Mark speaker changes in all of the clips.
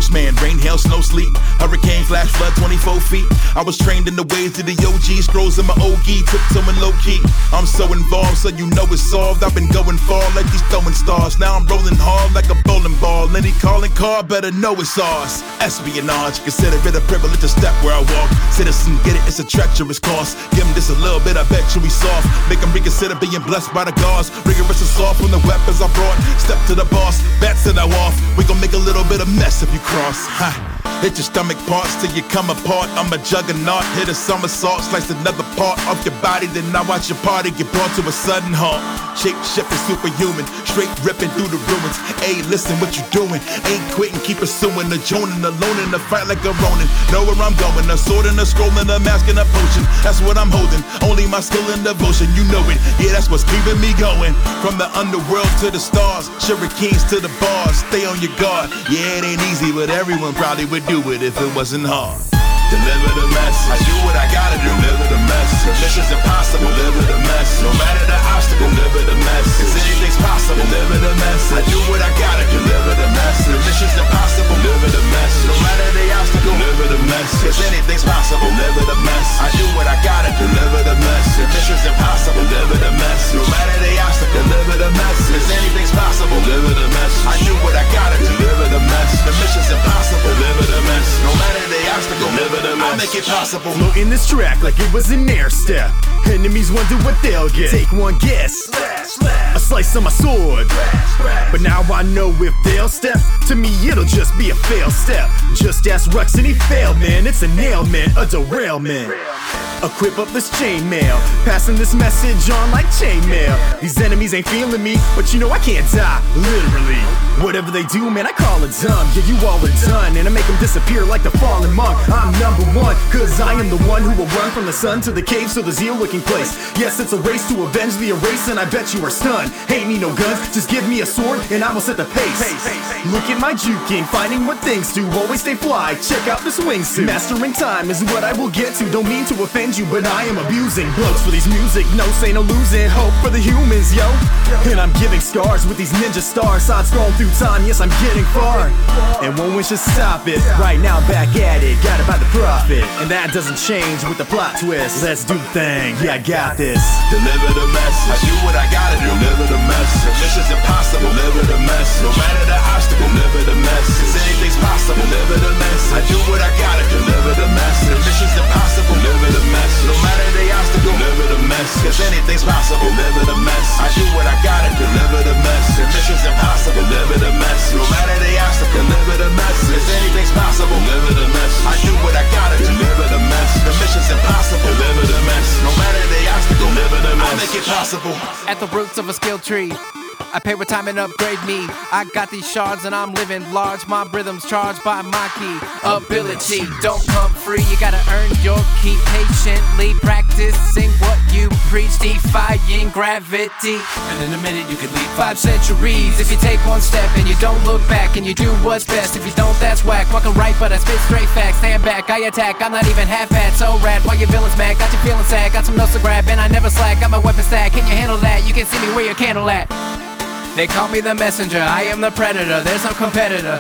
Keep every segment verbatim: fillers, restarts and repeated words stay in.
Speaker 1: postman. Rain, hail, snow, sleet, hurricane, flash, flood, twenty-four feet. I was trained in the ways of the O G, scrolls in my O G, tiptoeing low key. I'm so involved, so you know it's solved. I've been going far like these throwing stars. Now I'm rolling hard like a bowling ball. Any calling card better know it's ours. Espionage, consider it a privilege to step where I walk. Citizen, get it, it's a treacherous cost. Give them just a little bit, I bet you we soft. Make them reconsider being blessed by the gods. Rigorous assault from the weapons I brought. Step to the boss, bats it off. We gon' make a little bit of mess if you cross. Ha. Hit your stomach parts till you come apart. I'm a juggernaut, hit a somersault, slice another part of your body. Then I watch your party get brought to a sudden halt. Shape shifting, superhuman, straight ripping through the ruins. Hey, listen, what you doing? Ain't quitting, keep pursuing. The joning, alone in the fight like a Ronin. Know where I'm going, a sword and a scroll and a mask and a potion. That's what I'm holding, only my skill and devotion. You know it, yeah, that's what's keeping me going. From the underworld to the stars, Shurikens to the bars. Stay on your guard, yeah, it ain't easy, but everyone probably would do it if it wasn't hard. Deliver the message. I do what I gotta do. Deliver the message. The mission's impossible. Deliver the message. No matter the obstacle. Deliver the message. Cause anything's possible. Deliver the message. I do what I gotta do. Deliver the message. The mission's impossible. Deliver the message. No matter the obstacle. Deliver the message. Cause anything's possible. Deliver the message. I do what I gotta do. Deliver the message. The mission's impossible. Deliver the message. No matter the obstacle. Deliver the message. Cause anything's possible. Deliver the message. I do what I gotta do. Deliver the message. The mission's impossible. Deliver the message. No matter the obstacle. Deliver I'll make it possible.
Speaker 2: Floating this track like it was an air step. Enemies wonder what they'll get. Take one guess. Slash, slash. A slice of my sword. Slash, slash. But now I know if they'll step, to me it'll just be a fail step. Just ask Rex and he failed, man. It's a nailment, a derailment. Equip up this chainmail, passing this message on like chainmail. These enemies ain't feeling me, but you know I can't die, literally. Whatever they do, man, I call it dumb. Yeah, you all are done, and I make them disappear like the fallen monk. I'm number one, cause I am the one who will run from the sun to the cave so the zeal looking place. Yes, it's a race to avenge the erase, and I bet you are stunned. Ain't need no guns, just give me a sword, and I will set the pace. Look at my juking, finding what things do, always stay fly, check out this wingsuit. Mastering time is what I will get to, don't mean to offend you, but I am abusing blokes for these music notes, ain't no losing hope for the humans, yo. And I'm giving scars with these ninja stars, sides scrolling through time, yes I'm getting far. And one wish to stop it, right now back at it, got it by the profit. And that doesn't change with the plot twist, let's do the thing, yeah I got this.
Speaker 1: Deliver the message, I do what I gotta do. Deliver the message, the mission's impossible. Deliver the message, no matter the obstacle. Deliver the message, cause anything's possible. Deliver the message, I do what I gotta do. Deliver the message, the mission's impossible. Deliver the message, no matter the obstacle. Deliver the message, cause anything's possible. Deliver the message, I do what I gotta do. Deliver the message, the mission's impossible. Deliver the message, no matter the obstacle. Deliver the message, cause anything's possible. Deliver the message, I do what I gotta do. Deliver the message, the mission's impossible. Deliver the message, no matter the obstacle. Deliver the message, I'll make it possible.
Speaker 3: At the roots of a skill tree, I pay with time and upgrade me. I got these shards and I'm living large. My rhythm's charged by my key ability. Don't come free, you gotta earn your key. Patiently practicing what you preach, defying gravity. And in a minute you could lead five centuries if you take one step and you don't look back and you do what's best. If you don't, that's whack. Walking right, but I spit straight facts. Stand back, I attack. I'm not even half bad, so rad. While your villains mad, got you feeling sad. Got some notes to grab and I never slack. Got my weapon stack. Can you handle that? You can see me where your candle at. They call me the messenger, I am the predator, there's no competitor.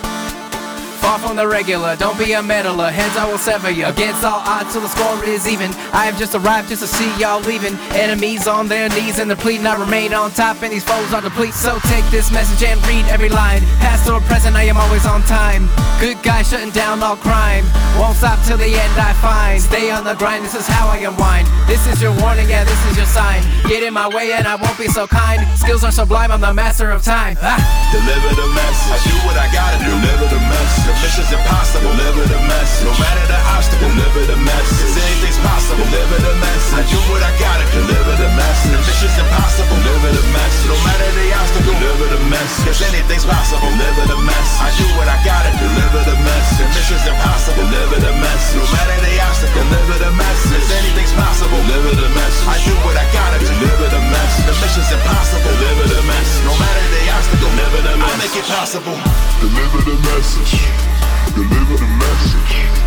Speaker 3: Far from the regular, don't be a meddler, heads I will sever you. Against all odds till the score is even. I have just arrived just to see y'all leaving. Enemies on their knees and they're pleading. I remain on top and these foes are deplete. So take this message and read every line. Past or present, I am always on time. Good guy shutting down all crime. Won't stop till the end I find. Stay on the grind, this is how I unwind. This is your warning, yeah this is your sign. Get in my way and I won't be so kind. Skills are sublime, I'm the master of time. Ah.
Speaker 1: Deliver the message, I do what I gotta do. Deliver the message, the mission's impossible. Deliver the message, no matter the obstacle. Deliver the message, cause anything's possible. Deliver the message, I do what I gotta do. Deliver the message, the mission's impossible. Deliver the message, no matter the obstacle. Deliver the message, cause anything's possible. Deliver the message, I do what I gotta do. Deliver the message, the mission's impossible. Deliver the message, no matter the obstacle. Deliver the message, cause anything's possible. Deliver the message, I do what I gotta do. Deliver the message, the mission's impossible. Deliver the message, no matter the obstacle. Deliver the message, I'll make it possible.
Speaker 4: Deliver the message. Deliver the message.